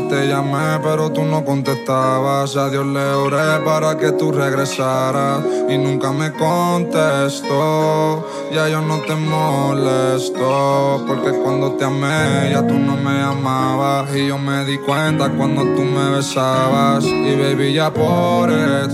te llamé pero tú no contestabas. A Dios le oré para que tú regresaras y nunca me contestó. Ya yo no te molesto, porque cuando te amé ya tú no me amabas. Y yo me di cuenta cuando tú me besabas. Y baby, ya por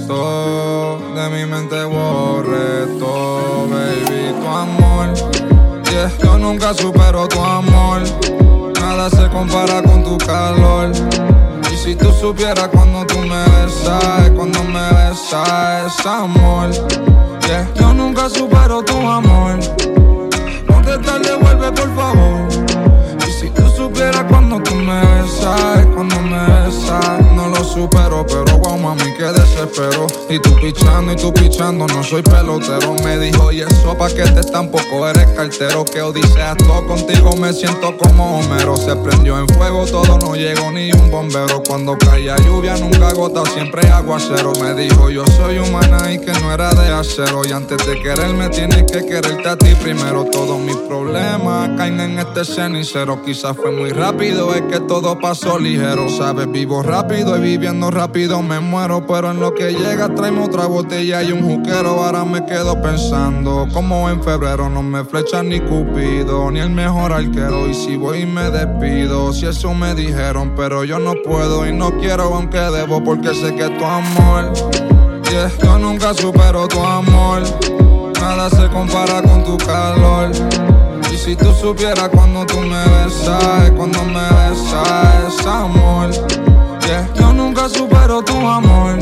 esto de mi mente borré todo, baby, tu amor. Yeah, yo nunca supero tu amor. Nada se compara con tu calor. Y si tú supieras cuando tú me besas, cuando me besas, es amor. Yeah, yo nunca supero tu amor. No te tardes, vuelve por favor. Y si tú supieras cuando tú me besas, cuando me besas, no lo supero, pero wow, mami, que desespero. Y tú pichando, no soy pelotero. Me dijo, y eso pa' que te tampoco eres cartero. Que odiseas todo contigo, me siento como Homero. Se prendió en fuego todo, no llegó ni un bombero. Cuando caía lluvia nunca gota, siempre aguacero. Me dijo, yo soy humana y que no era de acero. Y antes de quererme tienes que quererte a ti primero. Todos mis problemas caen en este cenicero. Quizás fue muy rápido, es que todo pasó ligero. Sabes, vivo rápido y viviendo rápido me muero. Pero en lo que llega traemos otra botella y un juquero. Ahora me quedo pensando como en febrero no me flecha ni Cupido, ni el mejor arquero. Y si voy y me despido, si eso me dijeron, pero yo no puedo y no quiero aunque debo, porque sé que tu amor, yeah, yo nunca supero tu amor. Nada se compara con tu calor. Y si tú supieras cuando tú me besas, cuando me besas, es amor. Yeah, yo nunca supero tu amor.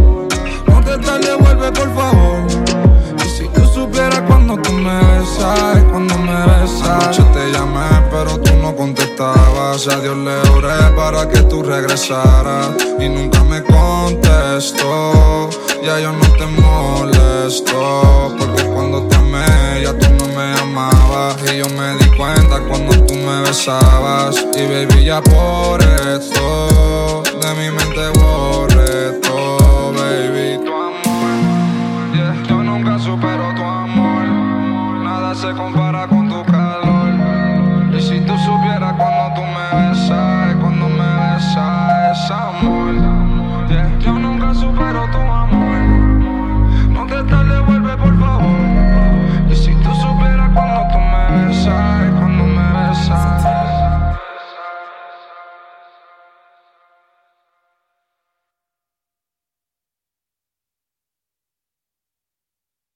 No te tardes, vuelve por favor. Y si tú supieras cuando tú me besas, cuando me besas. Anoche te llamé pero tú no contestabas. A Dios le oré para que tú regresaras y nunca me contestó. Ya yo no te molesto, porque cuando te amé ya tú no me amabas. Y yo me di cuenta cuando tú me besabas. Y baby, ya por esto de mi mente borré